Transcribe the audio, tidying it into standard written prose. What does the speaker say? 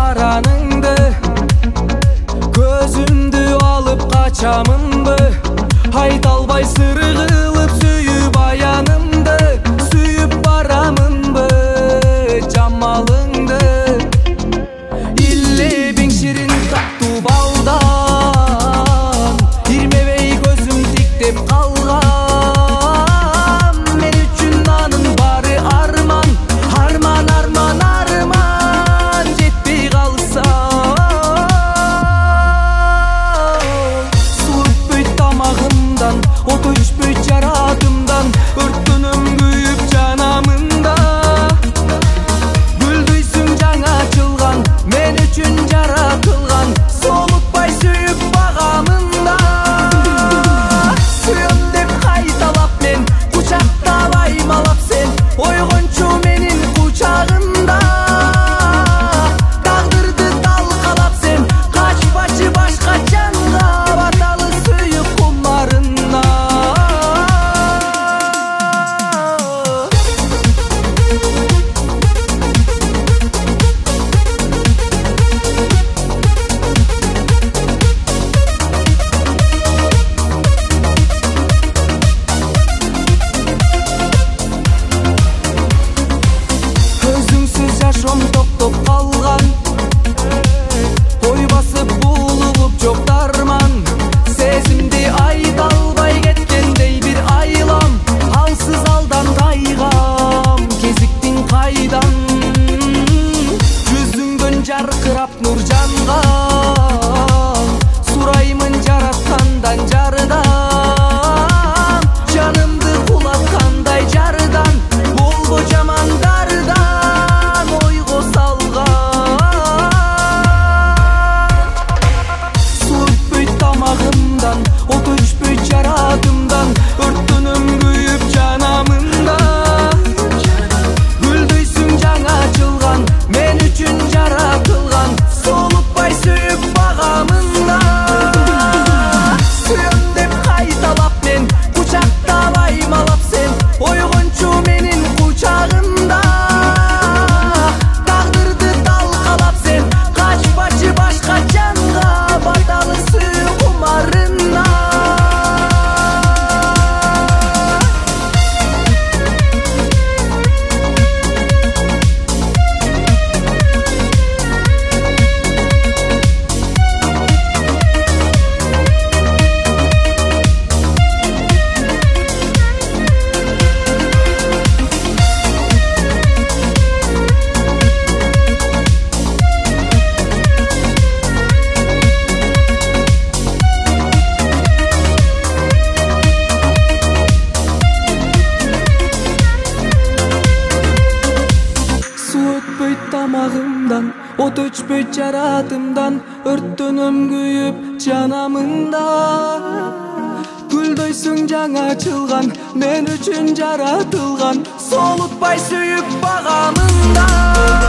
бараныңды, көзүмдү алып качамынбы, айта албай сыры кылып сүйүп аянымды, сүйүп барамынбы жамалыңды. Иллебиң ширин таттуу балдан, ирмебей көзүм тиктеп калган. Мен үчүн анын баары арман, арман, арман, арман жетпей калса. Суу өтпөйт тамагымдан, от өчпөйт жаратымдан, өрттөнөм күйүп жанамында. Гүлдүйсүң жаңа ачылган, мен үчүн жаратылган, солутпай сүйүп багамында. Сүйөм деп кайталап мен, кучактап аймалап сен, ойгончу менин кучагында. Тагдырды талкалап сен, качпачы башка жанга, баталы сүйүп кумарына. Өзүңсүз жашоом токтоп калган, ой басып булугуп жок дарман. Сезимди айта албай кеткендей бир айлам, алсыз алдан тайгам, кезиктиң кайдан? Жүзүңдөн жаркырап нур жанган, сураймын жараткандан жардан. Жанымды кулаткандай жардан, болбо жамандардан ойго салган. Суу өтпөйт тамагымдан, от өчпөйт жаратымдан, өрттөнөм күйүп жанамында. Гүлдүйсүң жаңа ачылган, мен үчүн жаратылган, солутпай сүйүп багамында. Сүйөм деп кайталап мен, кучактап аймалап сен, ойгончу менин кучагында. Тагдырды талкалап сен, качпачы башка жанга, баталы сүйүү кумарына. Суу өтпөйт тамагымдан, от өчпөйт жаратымдан, өрттөнөм күйүп жанамында. Гүлдөйсүң жаңа ачылган, мен үчүн жаратылган, солутпай сүйүп багамында.